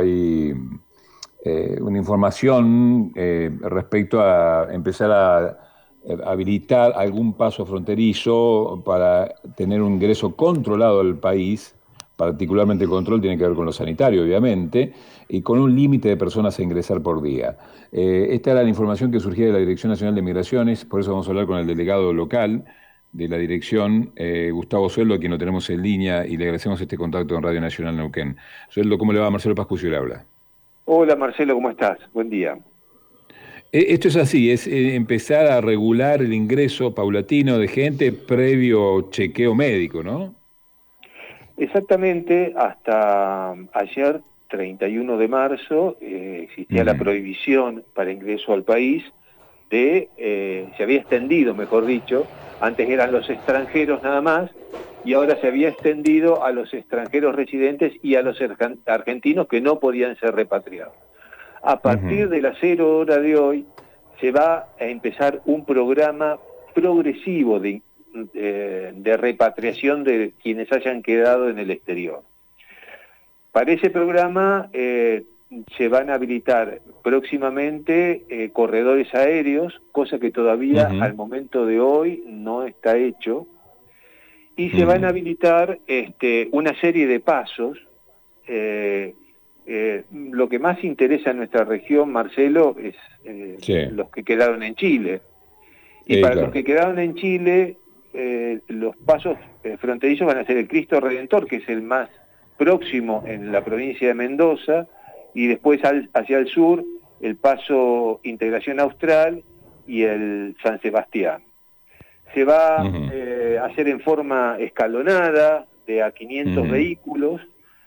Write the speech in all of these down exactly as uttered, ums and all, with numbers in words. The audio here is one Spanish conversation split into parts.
hay eh, una información eh, respecto a empezar a eh, habilitar algún paso fronterizo para tener un ingreso controlado al país. Particularmente el control tiene que ver con lo sanitario, obviamente, y con un límite de personas a ingresar por día. Eh, esta era la información que surgía de la Dirección Nacional de Migraciones, por eso vamos a hablar con el delegado local de la dirección, eh, Gustavo Sueldo, a quien lo tenemos en línea, y le agradecemos este contacto en Radio Nacional Neuquén. Sueldo, ¿cómo le va? Marcelo Pascucio le habla. Hola Marcelo, ¿cómo estás? Buen día. Eh, Esto es así, es eh, empezar a regular el ingreso paulatino de gente previo chequeo médico, ¿no? Exactamente, hasta ayer, treinta y uno de marzo, eh, existía la Mm. prohibición para ingreso al país de, eh, se había extendido, mejor dicho, antes eran los extranjeros nada más, y ahora se había extendido a los extranjeros residentes y a los argentinos que no podían ser repatriados. A partir Ujú. de la cero hora de hoy, se va a empezar un programa progresivo de, eh, de repatriación de quienes hayan quedado en el exterior. Para ese programa eh, se van a habilitar próximamente eh, corredores aéreos, cosa que todavía Ujú. al momento de hoy no está hecho, y se van a Mm. habilitar este, una serie de pasos. Eh, eh, lo que más interesa en nuestra región, Marcelo, es eh, Sí, los que quedaron en Chile. Y eh, para los claro. que quedaron en Chile, eh, los pasos eh, fronterizos van a ser el Cristo Redentor, que es el más próximo en la provincia de Mendoza, y después al, hacia el sur, el paso Integración Austral y el San Sebastián. Se va Ujú. eh, a hacer en forma escalonada, de a quinientos Ujú. vehículos,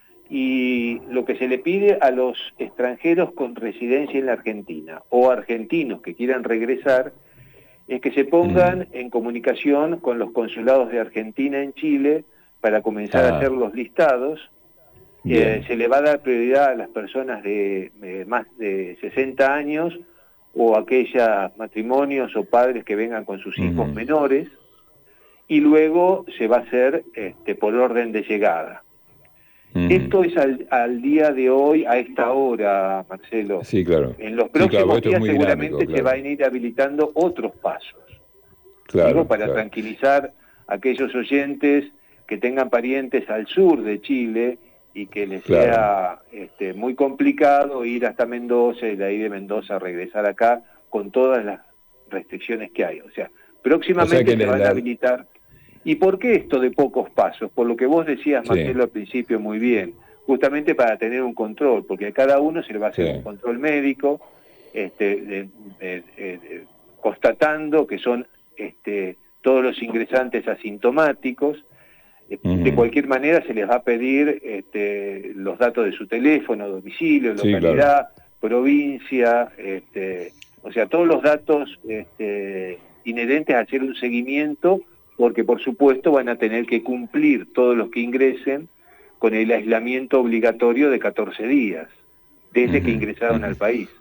y lo que se le pide a los extranjeros con residencia en la Argentina o argentinos que quieran regresar es que se Mm. pongan en comunicación con los consulados de Argentina en Chile para comenzar a hacer Ah, los listados. Eh, bien. se le va a dar prioridad a las personas de eh, más de sesenta años o aquellos matrimonios o padres que vengan con sus hijos Ujú. menores, y luego se va a hacer este, por orden de llegada. Ujú. Esto es al, al día de hoy, a esta hora, Marcelo. Sí, claro. En los Sí, claro, porque próximos esto es días muy dinámico, seguramente se van claro. a ir habilitando otros pasos. Digo, Claro, para claro. tranquilizar a aquellos oyentes que tengan parientes al sur de Chile y que les Claro. sea este, muy complicado ir hasta Mendoza y de ahí de Mendoza regresar acá con todas las restricciones que hay. O sea, O sea próximamente que se la, van a la- habilitar. ¿Y por qué esto de pocos pasos? Por lo que vos decías, sí, Marcelo, al principio muy bien, justamente para tener un control, porque a cada uno se le va a hacer un sí. control médico, este, de, de, de, de, constatando que son este, todos los ingresantes asintomáticos. De Ujú. cualquier manera se les va a pedir este, los datos de su teléfono, domicilio, Sí, claro. localidad, provincia, este, o sea, todos los datos este, inherentes a hacer un seguimiento, porque por supuesto van a tener que cumplir todos los que ingresen con el aislamiento obligatorio de catorce días, desde que Ujú. ingresaron Ujú. al país.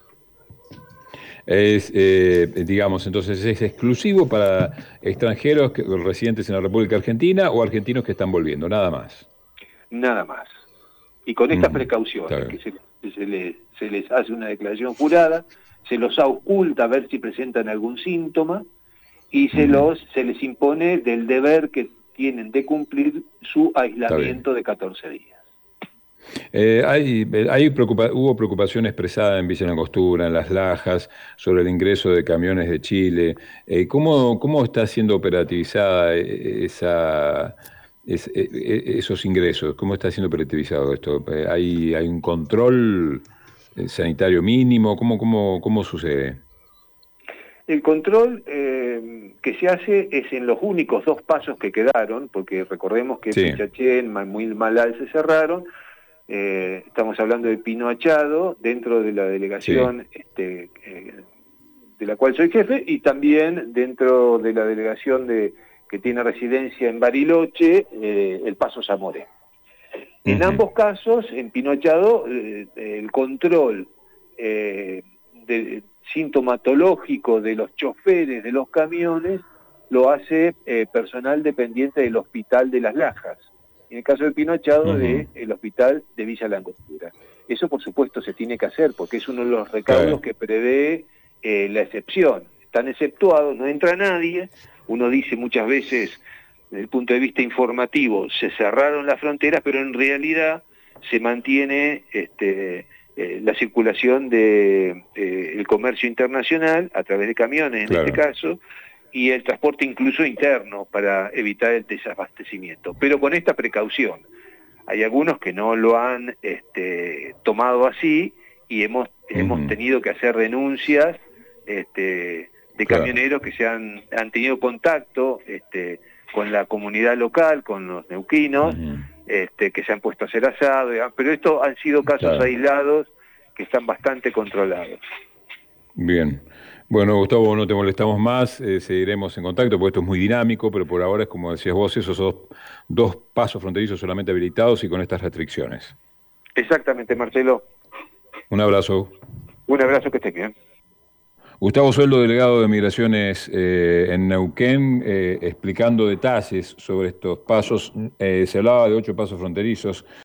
Es, eh, digamos, entonces es exclusivo para extranjeros que- residentes en la República Argentina o argentinos que están volviendo, nada más. Nada más. Y con estas Ujú. Está precauciones, que bien. se, que se, les, se les hace una declaración jurada, se los oculta a ver si presentan algún síntoma y se, Ujú. los, se les impone del deber que tienen de cumplir su Está bien. aislamiento de catorce días. Eh, hay, eh, hay preocupa- hubo preocupación expresada en Villa Langostura, en Las Lajas, sobre el ingreso de camiones de Chile. Eh, ¿cómo, cómo está siendo operativizada eh, esa, es- eh, eh, esos ingresos? ¿Cómo está siendo operativizado esto? Eh, ¿hay, hay un control eh, sanitario mínimo? ¿Cómo, cómo, cómo sucede? El control eh, que se hace es en los únicos dos pasos que quedaron, porque recordemos que Sí, Pichachén, Muy Malal se cerraron. Eh, estamos hablando de Pino Achado, dentro de la sí. delegación este, eh, de la cual soy jefe, y también dentro de la delegación de, que tiene residencia en Bariloche, eh, el Paso Zamoré. En Ujú. ambos casos, en Pino Achado, eh, el control eh, de, sintomatológico de los choferes de los camiones lo hace eh, personal dependiente del Hospital de Las Lajas. en el caso de Pinochado, Uh-huh. del hospital de Villa Langostura. Eso, por supuesto, se tiene que hacer, porque es uno de los recaudos Claro. que prevé eh, la excepción. Están exceptuados, no entra nadie. Uno dice muchas veces, desde el punto de vista informativo, se cerraron las fronteras, pero en realidad se mantiene este, eh, la circulación de eh, el comercio internacional a través de camiones, en Claro. este caso, y el transporte incluso interno para evitar el desabastecimiento, pero con esta precaución. Hay algunos que no lo han este, tomado así y hemos, uh-huh. hemos tenido que hacer denuncias este, de claro. camioneros que se han, han tenido contacto este, con la comunidad local, con los neuquinos, uh-huh. este, que se han puesto a hacer asado, pero estos han sido casos claro. aislados que están bastante controlados. Bien. Bueno, Gustavo, no te molestamos más, eh, seguiremos en contacto, porque esto es muy dinámico, pero por ahora es como decías vos, esos dos, dos pasos fronterizos solamente habilitados y con estas restricciones. Exactamente, Marcelo. Un abrazo. Un abrazo, que estés bien. Gustavo Sueldo, delegado de Migraciones eh, en Neuquén, eh, explicando detalles sobre estos pasos. Eh, se hablaba de ocho pasos fronterizos.